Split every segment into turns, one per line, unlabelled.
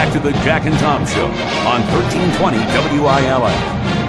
back to the Jack and Tom Show on 1320 WILF.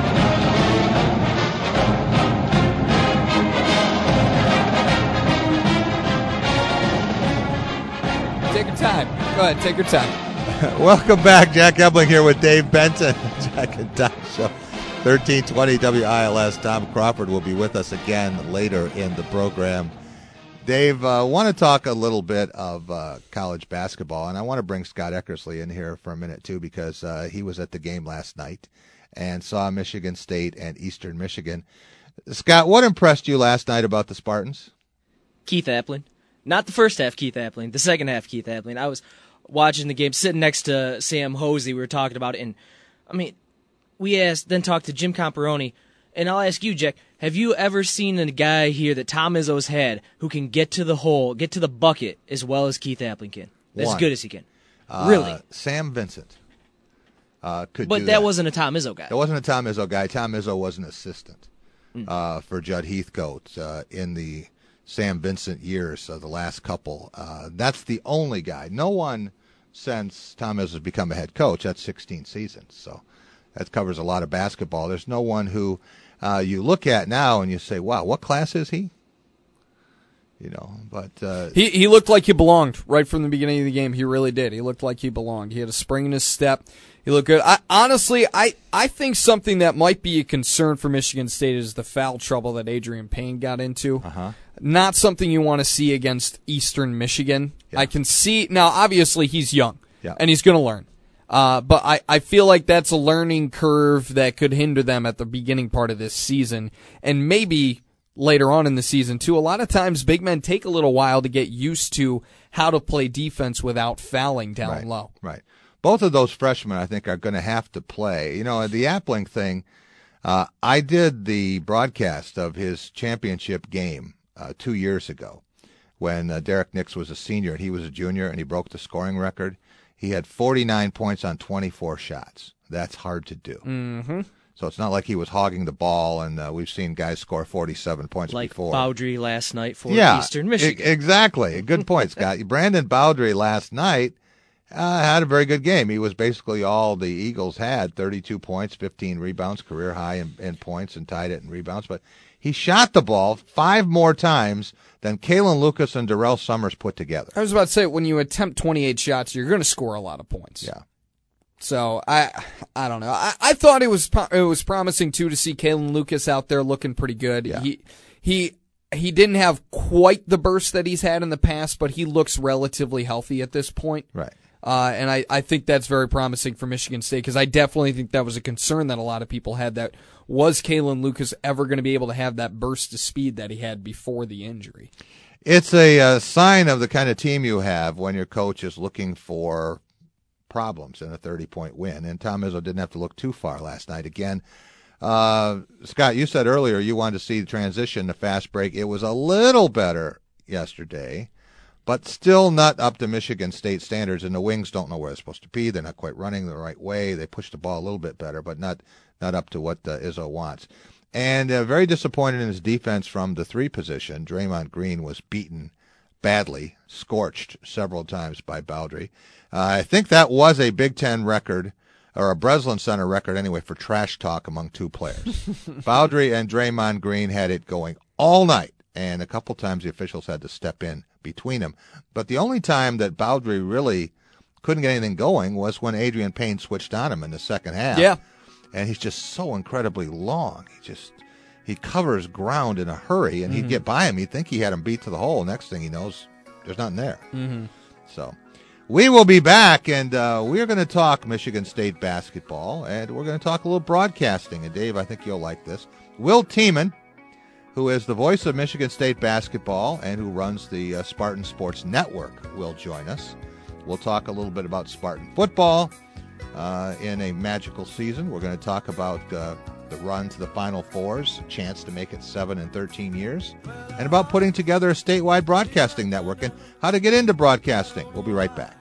Take your time. Go ahead, take your time.
Welcome back. Jack Ebling here with Dave Benson. Jack and Tom Show, 1320 WILS. Tom Crawford will be with us again later in the program. Dave, I want to talk a little bit of college basketball, and I want to bring Scott Eckersley in here for a minute, too, because he was at the game last night and saw Michigan State and Eastern Michigan. Scott, what impressed you last night about the Spartans?
Keith Appling. Not the first half Keith Appling, the second half Keith Appling. I was watching the game, sitting next to Sam Hosey. We were talking about it, and, I mean, then talked to Jim Comparoni, and I'll ask you, Jack, have you ever seen a guy here that Tom Izzo's had who can get to the hole, get to the bucket as well as Keith Appling can? As good as he can. Really?
Sam Vincent could do that.
But that wasn't a Tom Izzo guy.
That wasn't a Tom Izzo guy. Tom Izzo was an assistant for Judd Heathcote in the Sam Vincent years, the last couple. That's the only guy. No one since Tom Izzo's become a head coach. That's 16 seasons, so that covers a lot of basketball. There's no one who you look at now and you say, wow, what class is he? You know, but
he looked like he belonged right from the beginning of the game. He really did. He looked like he belonged. He had a spring in his step. He looked good. I think something that might be a concern for Michigan State is the foul trouble that Adrian Payne got into. Not something you want to see against Eastern Michigan. Yeah. I can see now. Obviously, he's young, and he's going to learn. But I feel like that's a learning curve that could hinder them at the beginning part of this season, and maybe later on in the season too. A lot of times, big men take a little while to get used to how to play defense without fouling down low.
Right. Both of those freshmen, I think, are going to have to play. You know, the Appling thing, I did the broadcast of his championship game 2 years ago when Derek Nix was a senior and he was a junior, and he broke the scoring record. He had 49 points on 24 shots. That's hard to do.
Mm-hmm.
So it's not like he was hogging the ball, and we've seen guys score 47 points before.
Like Bowdry last night for Eastern Michigan.
Exactly. Good point, Scott. Brandon Bowdry last night had a very good game. He was basically all the Eagles had, 32 points, 15 rebounds, career high in points, and tied it in rebounds. But he shot the ball 5 more times than Kalen Lucas and Darrell Summers put together.
I was about to say, when you attempt 28 shots, you're going to score a lot of points.
Yeah.
So I don't know. I thought it was promising too to see Kalen Lucas out there looking pretty good.
Yeah.
He didn't have quite the burst that he's had in the past, but he looks relatively healthy at this point.
Right.
And I think that's very promising for Michigan State, because I definitely think that was a concern that a lot of people had. That was Kalen Lucas ever going to be able to have that burst of speed that he had before the injury?
It's a sign of the kind of team you have when your coach is looking for problems in a 30-point win. And Tom Izzo didn't have to look too far last night. Again, Scott, you said earlier you wanted to see the transition, the fast break. It was a little better yesterday, but still not up to Michigan State standards, and the wings don't know where they're supposed to be. They're not quite running the right way. They push the ball a little bit better, but not up to what Izzo wants. And very disappointed in his defense from the 3 position. Draymond Green was beaten badly, scorched several times by Bowdry. I think that was a Big Ten record, or a Breslin Center record anyway, for trash talk among 2 players. Bowdry and Draymond Green had it going all night, and a couple times the officials had to step in between them. But the only time that Bowdry really couldn't get anything going was when Adrian Payne switched on him in the second half.
Yeah.
And he's just so incredibly long. He covers ground in a hurry, and he'd get by him. He'd think he had him beat to the hole. Next thing he knows, there's nothing there.
Mm-hmm.
So we will be back, and we are going to talk Michigan State basketball, and we're going to talk a little broadcasting. And, Dave, I think you'll like this. Will Tiemann, who is the voice of Michigan State basketball and who runs the Spartan Sports Network, will join us. We'll talk a little bit about Spartan football in a magical season. We're going to talk about the run to the Final Fours, a chance to make it 7 in 13 years, and about putting together a statewide broadcasting network and how to get into broadcasting. We'll be right back.